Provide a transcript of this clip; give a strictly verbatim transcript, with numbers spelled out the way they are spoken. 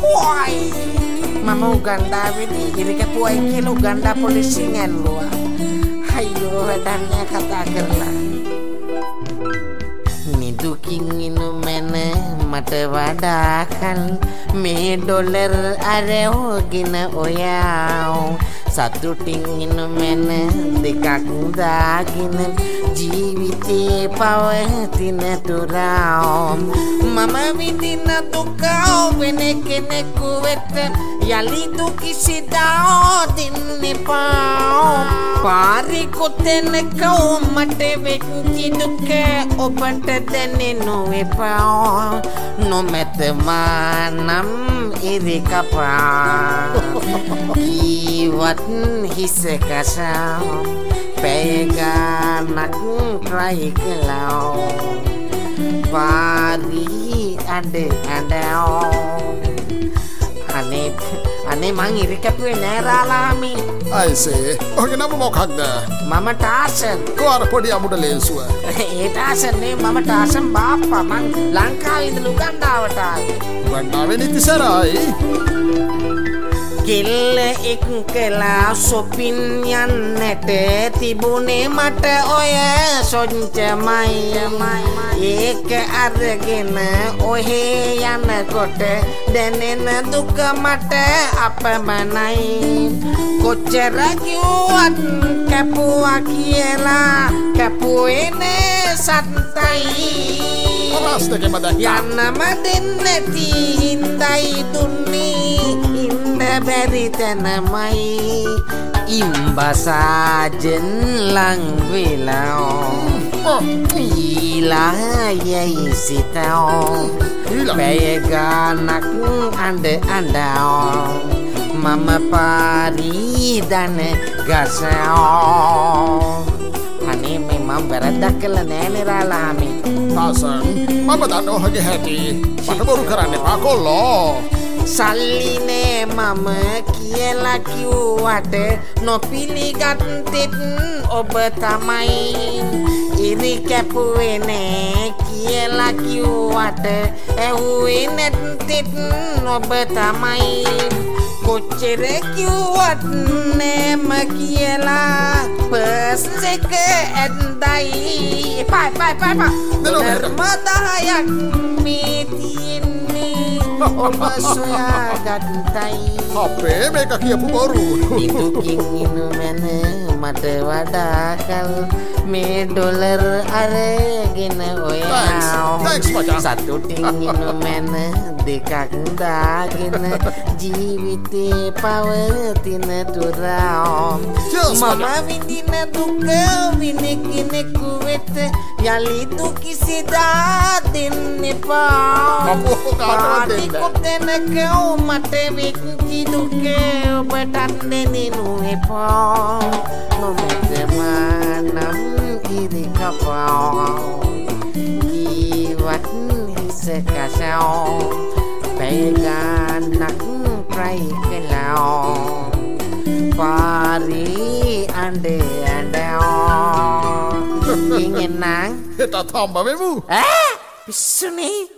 Woi, mama Uganda ini jadi ketua ikil Uganda polisi ngelua. Hayo wedannya kata gerla. Niduking mene mata wadakan me dollar areo gina oyao. Satu tingin mene dekak dagin ජීවිතේ පවතින තුරාම් මම විඳින දුක වෙන කෙනෙකු වෙත යලි දුකිසිදා දින්නෙපා පාරි කොතැනක මට වෙච්චි දුක ඔබට දැනෙනු එපා නොමැත මානම් ඉරිකපා ඊවත් හිස කසා Peganak try kelau Pari ade adao Ane Ane mangiri kapwe nera alami I say Oke nama mau kagda Mama Tasan Ko ara podi amuda lensuwa E Tasan ne Mama Tasan bappa mang Lankawe indala Uganda wata Ugandawe niti sarai කෙල්ල එක්කලා swapping යන්නට තිබුණේ මට ඔය සොංචමයි ඒක අරගෙන ඔහේ යනකොට දැනෙන දුක මට අපමණයි කොච්චර කිව්වත් කැපුවා කියලා කැපුවේ නේ සත්තයි යන්නම දෙන්නැති හින්දයි දුන්නේ beri tanamai imbasajen lang wilao ilah yai sitao peganak ande andao mama pari dan gasao Ani memang beradak kala nene ralami Tasan mama dan oh hage hati pada baru karane pakolo සල්ලිනේ මම කියලා කිව්වට නොපිළිගත්තෙත් ඔබ තමයි ඉරි කැපුවේ නෑ කියලා කිව්වට ඇහුවේ නැත්තෙත් ඔබ තමයි කොච්චර කිව්වත් නෑම කියලා පර්ස් එක ඇන්දයි පයි පයි පයි පයි ධර්ම දහයක් මේ තියෙන්නේ ඔබ සොයාගත්තයි අපේ මේක කියපු බොරු ඉදුකින් ඉනු මැන මට වඩා කල් මේ ඩොලර් අරගෙන ඔයා සතුටින් ඉනු මැන දෙකක් දාගෙන ජීවිතේ පවතින තුරා මම විඳින දුක වින කෙනෙකු වෙත යලි දුකිසිදා දෙන්න එපා පාටි කොතැනක මට වෙච්චි දුක ඔබටත් දැනෙනු එපා නොමැත මානම් ඉරිකපා කීවත් හිස කසao Peganak try kelau Pari ande andao Ingin nang Kita tambah memu Eh? Bisu nih